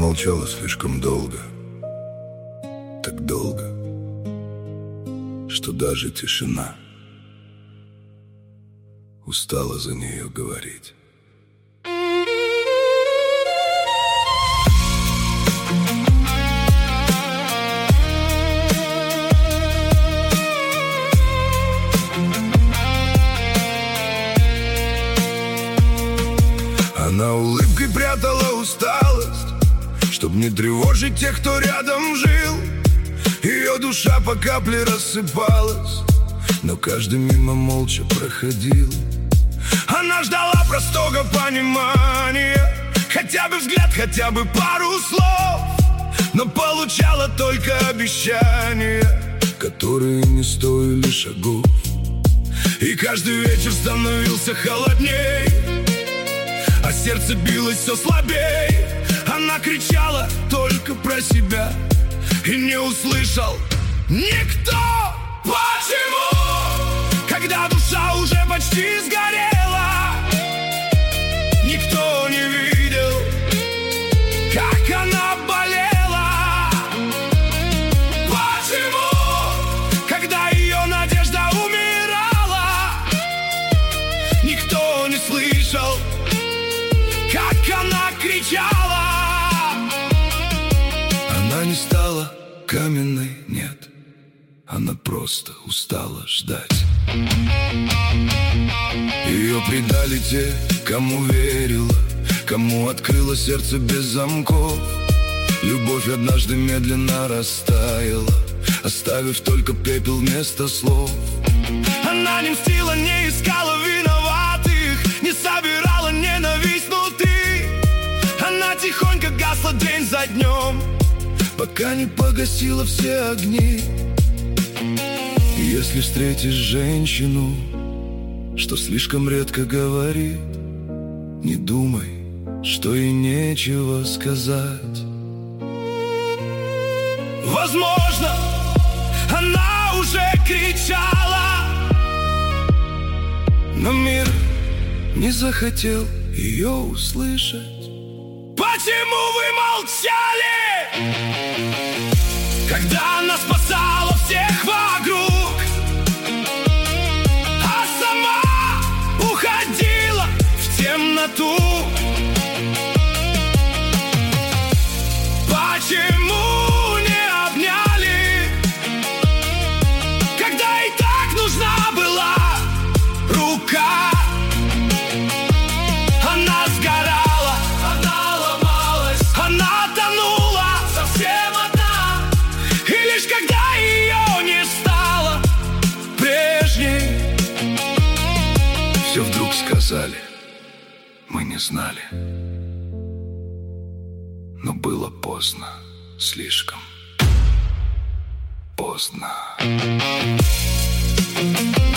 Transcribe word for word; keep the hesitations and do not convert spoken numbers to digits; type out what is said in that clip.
молчала слишком долго, так долго, что даже тишина устала за нее говорить. Она улыбкой прятала усталость, чтоб не тревожить тех, кто рядом жил. Ее душа по капле рассыпалась, но каждый мимо молча проходил. Она ждала простого понимания, хотя бы взгляд, хотя бы пару слов, но получала только обещания, которые не стоили шагов. И каждый вечер становился холодней, а сердце билось все слабей. Она кричала только про себя, и не услышал никто. Почему, когда душа уже почти сгорела, никто не видел, как она болела? Почему, когда ее надежда умирала, никто не слышал, как она кричала? Она не стала каменной, нет, она просто устала ждать. Ее предали те, кому верила, кому открыло сердце без замков. Любовь однажды медленно растаяла, оставив только пепел вместо слов. Она не мстила, не искала виноватых, не собирала ненависть внутри. Она тихонько гасла день за днем, пока не погасила все огни. Если встретишь женщину, что слишком редко говорит, не думай, что ей нечего сказать. Возможно, она уже кричала, но мир не захотел ее услышать. Почему вы молчали, когда она спасала всех вокруг, а сама уходила в темноту? Почему не обняли, когда и так нужна была рука? Она сгорала, она ломалась, она тонула совсем одна. И лишь когда ее не стало прежней, все вдруг сказали, мы не знали. Но было поздно, слишком поздно.